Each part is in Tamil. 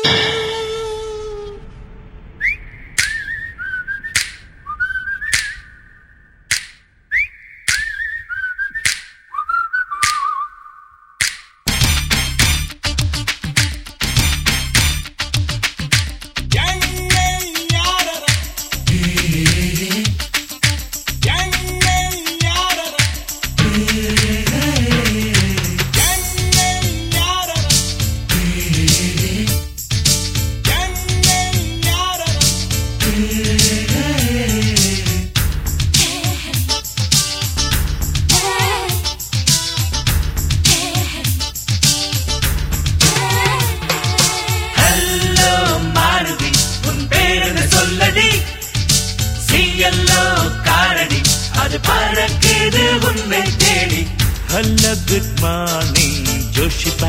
Hello, good morning, Joshiba.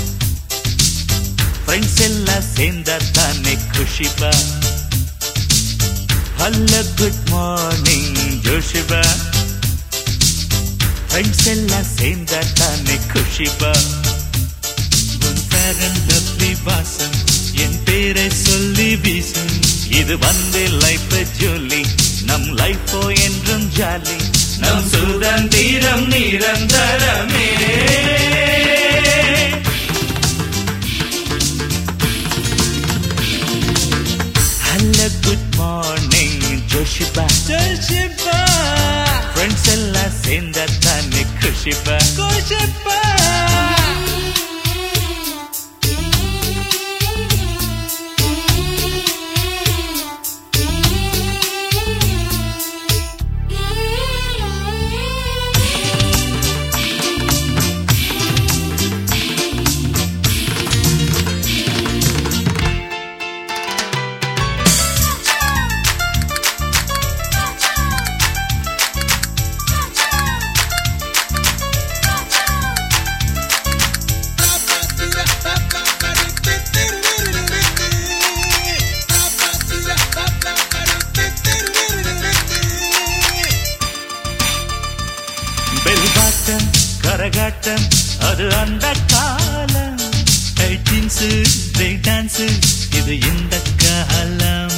Friends ella senda tane khushiba. Hello, good morning, Joshiba. Friends ella senda tane khushiba. Unsaran lovely vasan, en pere solli visum. Idu vande life jolly, nam life o endrum jolly. நம் சுதந்திரம் நிரந்தரமே. Hello, good morning, Joshiba. Joshiba. Friends எல்லாம் சேர்ந்த தானே குஷிபா. குஷிபா. பெல்பாட்டம் கரகாட்டம் அது அந்த காலம். டைட்டின்ஸு பிரேக் டான்ஸு இது இந்த காலம்.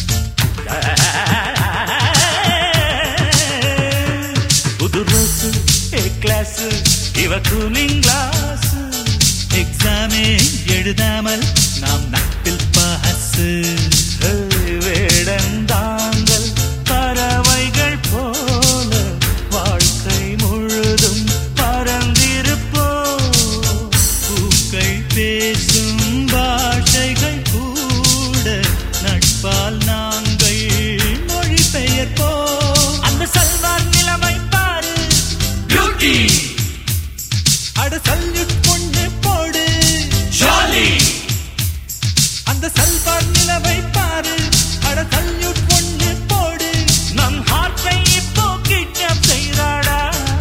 புது ரோஸு ஏ கிளாஸு இவ கூலிங் கிளாஸு. எக்ஸாமே எழுதாமல் நாம் நட்டில் பாசு. வேடந்தாங்கள் பறவைகள் போல வாழ்க்கை முழுதும் பறந்திருப்போ. பூக்கள் பேசும் பாஷைகள் கூட நட்பால் நாங்கள் மொழிபெயர்ப்போ. அந்த சல்வார் நிலைமை பாரு பியூட்டி. அட சல்யூட் பொண்ணு போடு ஜாலி. அந்த சல்வார் நிலைமை பாரு. அட சல்யூட் பொண்ணு போடு. நம் ஹார்ட்டை இப்போ கிட்னாப் செய்றாடா.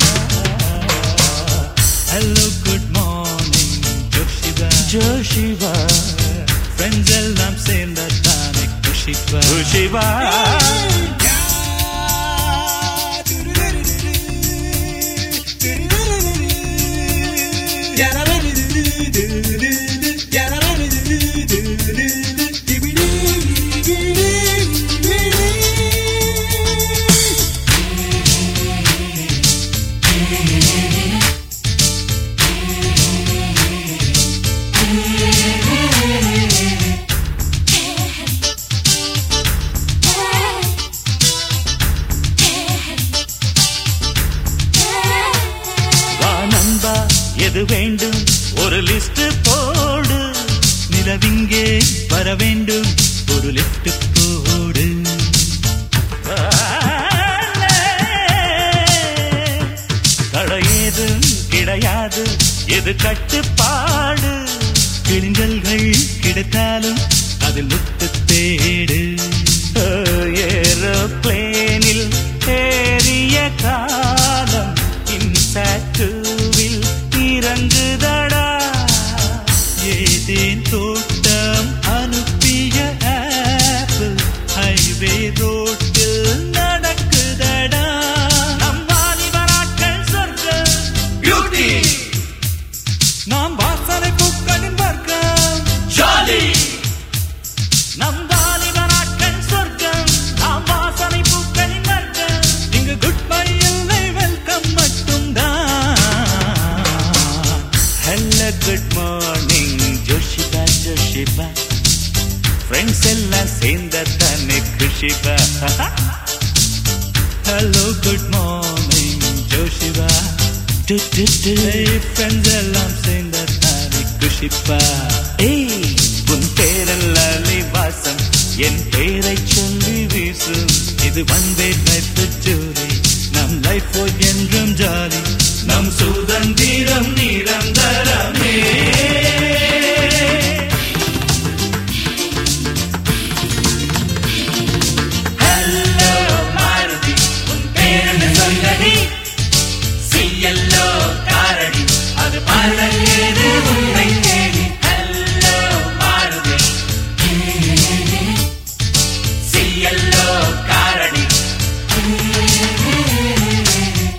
Hello, good morning, Joshiba. Joshiba. Friends எல்லாம் சேர்ந்த தானே குஷிபா. குஷிபா. எது வேண்டும் ஒரு லிஸ்ட் போடு. நிலவிங்கே வர வேண்டும் ஒரு லிஸ்ட் போடு. தடையேதும் கிடையாது எது கட்டுப்பாடு. கிழிஞ்சல்கள் கிடைத்தாலும் அதில் முத்து தேடு. ஏரோப்ளேனில் ஏறிய காலம் இன்சாட்டுவில் இறங்குதடா. ஏதேன் தோட்டம் அனுப்பிய ஆப்பிள் ஹைவே ரோட்டில் நடக்குதடா. நம் வாலிபராட்கள் சொர்க்கம் பியூட்டி. நாம் வாசனை பூக்களின் வர்க்கம் ஜாலி. குட் மார்னிங் ஜோஷிபா ஜோஷிபா ஃப்ரெண்ட்ஸ் எல்லாம் சேர்ந்த தானே குஷிபா ஹலோ குட் மார்னிங் ஜோஷிபா ஃப்ரெண்ட்ஸ் எல்லாம் சேர்ந்த தானே குஷிபா ஏய் உன் பேரல்லாலே வாசம் என் பேரை சொல்லி வீசும் இது வந்தே லைஃப் ஜோலி நம் லைஃப் என்றும் ஜாலி நம் சுதந்திரம் நிரந்தரமே ஹலோ மாருதி உன் பேரன்னு சொல்லடி சியல்லோ காரடி அது பழகேது உன்னை தேடி ஹலோ மாருதி சியல்லோ காரடி